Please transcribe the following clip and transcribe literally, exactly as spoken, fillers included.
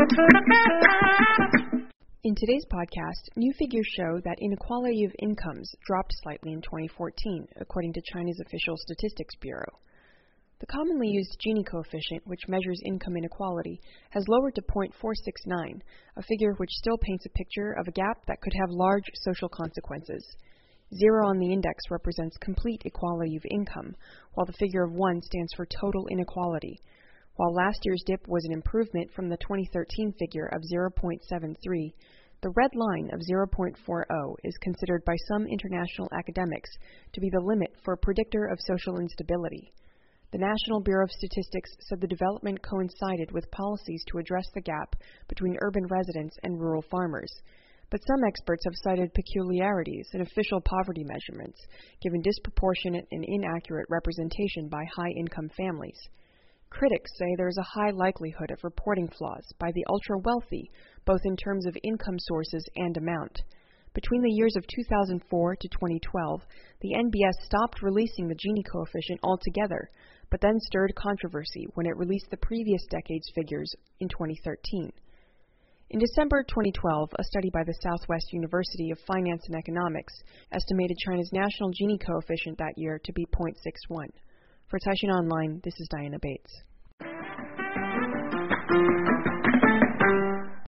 In today's podcast, new figures show that inequality of incomes dropped slightly in twenty fourteen, according to China's official statistics bureau. The commonly used Gini coefficient, which measures income inequality, has lowered to zero point four six nine, a figure which still paints a picture of a gap that could have large social consequences. Zero on the index represents complete equality of income, while the figure of one stands for total inequality. While last year's dip was an improvement from the twenty thirteen figure of zero point seven three, the red line of zero point four zero is considered by some international academics to be the limit for a predictor of social instability. The National Bureau of Statistics said the development coincided with policies to address the gap between urban residents and rural farmers. But some experts have cited peculiarities in official poverty measurements, given disproportionate and inaccurate representation by high-income families. Critics say there is a high likelihood of reporting flaws by the ultra-wealthy, both in terms of income sources and amount. Between the years of two thousand four to twenty twelve, the N B S stopped releasing the Gini coefficient altogether, but then stirred controversy when it released the previous decade's figures in twenty thirteen. In December twenty twelve, a study by the Southwest University of Finance and Economics estimated China's national Gini coefficient that year to be zero point six one. For Taishan Online, this is Diana Bates.